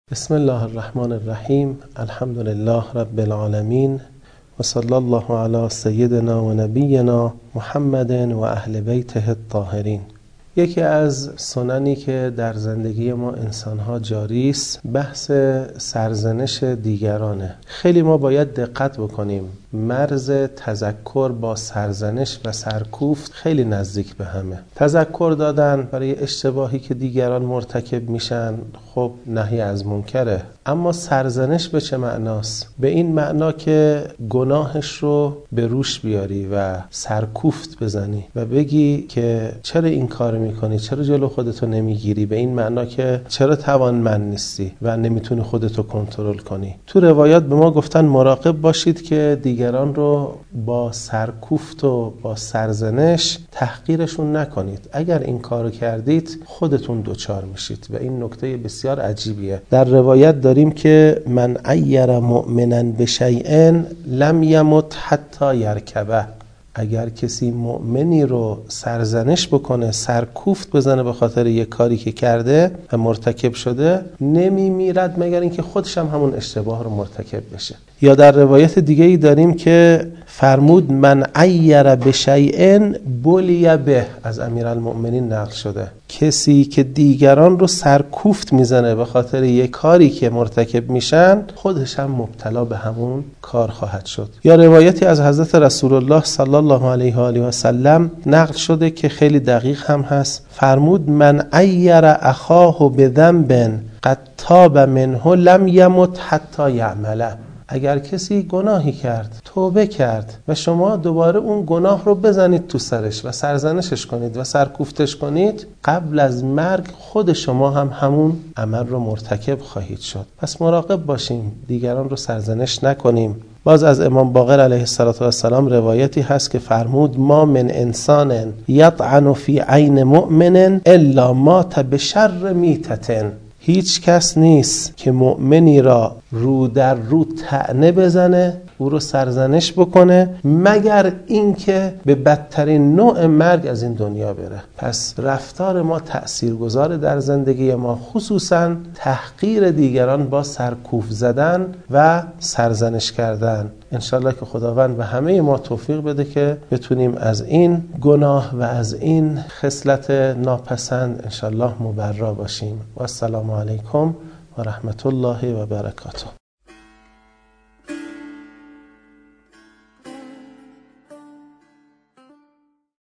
بسم الله الرحمن الرحیم. الحمد لله رب العالمین و صلی الله علی سیدنا و نبینا محمد و اهل بیته الطاهرین. یکی از سننی که در زندگی ما انسانها جاری است بحث سرزنش دیگرانه. خیلی ما باید دقت بکنیم. مرز تذکر با سرزنش و سرکوفت خیلی نزدیک به همه. تذکر دادن برای اشتباهی که دیگران مرتکب میشن خب نهی از منکره، اما سرزنش به چه معناست؟ به این معنا که گناهش رو به روش بیاری و سرکوفت بزنی و بگی که چرا این کار میکنی، چرا جلو خودتو نمیگیری، به این معنا که چرا توانمند نیستی و نمیتونی خودتو کنترل کنی. تو روایات به ما گفتن مراقب باشید که دیگران رو با سرکوفت و با سرزنش تحقیرشون نکنید. اگر این کارو کردید خودتون دوچار میشید و این نکته بسیار عجیبیه. در روایت داریم که من عیر مؤمنا بشیء لم یمت حتی یرکبه. اگر کسی مؤمنی رو سرزنش بکنه، سرکوفت بزنه به خاطر یک کاری که کرده و مرتکب شده، نمیمیرد مگر اینکه خودش هم همون اشتباه رو مرتکب بشه. یا در روایت دیگه ای داریم که فرمود من عیر بشیء بلی به، از امیرالمؤمنین نقل شده. کسی که دیگران رو سرکوفت میزنه به خاطر یک کاری که مرتکب میشن، خودش هم مبتلا به همون کار خواهد شد. یا روایتی از حضرت رسول الله صلی الله علیه و آله و سلم نقل شده که خیلی دقیق هم هست. فرمود من عیر اخاه بذنب قد تاب منه لم یمت حتی یعمله. اگر کسی گناهی کرد، توبه کرد و شما دوباره اون گناه رو بزنید تو سرش و سرزنشش کنید و سرکوفتش کنید، قبل از مرگ خود شما هم همون عمل رو مرتکب خواهید شد. پس مراقب باشیم، دیگران رو سرزنش نکنیم. باز از امام باقر علیه السلام روایتی هست که فرمود ما من انسان یطعن فی عین مؤمن الا مات بشر میتة. هیچ کس نیست که مؤمنی را رو در رو طعنه بزنه، او رو سرزنش بکنه، مگر اینکه به بدترین نوع مرگ از این دنیا بره. پس رفتار ما تأثیرگذار در زندگی ما، خصوصا تحقیر دیگران با سرکوف زدن و سرزنش کردن. انشالله که خداوند به همه ما توفیق بده که بتونیم از این گناه و از این خصلت ناپسند انشالله مبرا باشیم. و السلام علیکم و رحمت الله و برکاته.